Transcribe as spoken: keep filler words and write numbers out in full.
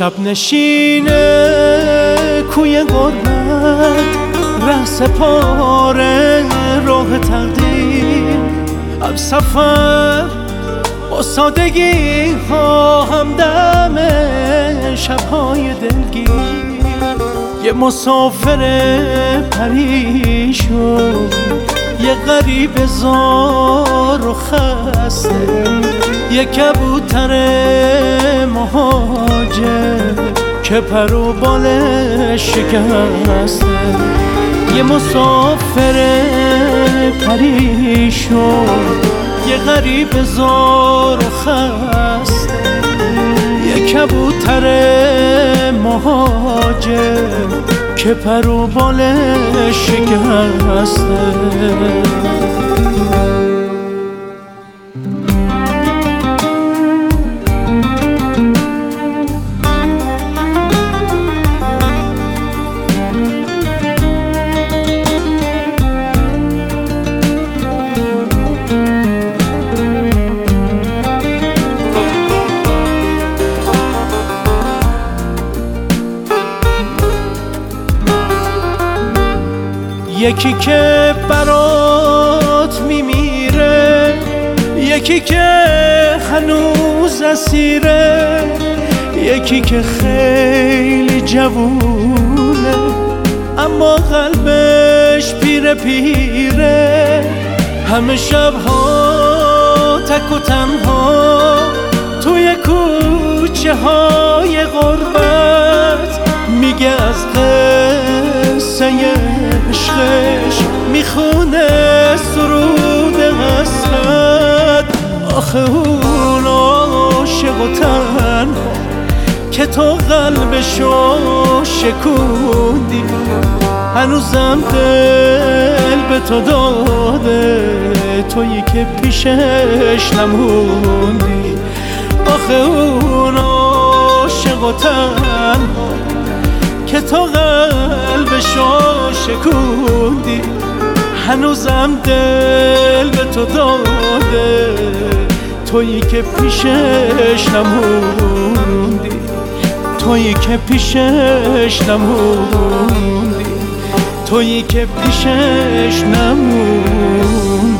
شب نشینه کوی غربت، ره سپاره راه تقدیر. هم سفر با سادگی ها، همدم شبهای دلگیر. یه مسافر پریشون، یه غریب زار و خسته، یه کبوتر مهاجر که پر و بالش شکسته. یه مسافر پریشون، یه غریب زار و خسته، یه کبوتر مهاجر که پر و بالش شکسته. یکی که برات میمیره، یکی که هنوز اسیره، یکی که خیلی جوونه اما قلبش پیره پیره. همه شبها تک و تنها توی کوچه های غربت، میگه از قصه عشقش، میخونه سرود حسرت. آخه اون عاشق و تنها که تو قلبشو شکوندی، هنوزم دل به تو داده، تویی که پیشش نموندی. آخه اون عاشق و تنها که تو قلبشو شکوندی، هنوزم دل به تو داده، تویی که پیشش نموندی، تویی که پیشش نموندی، تویی که پیشش نموندی.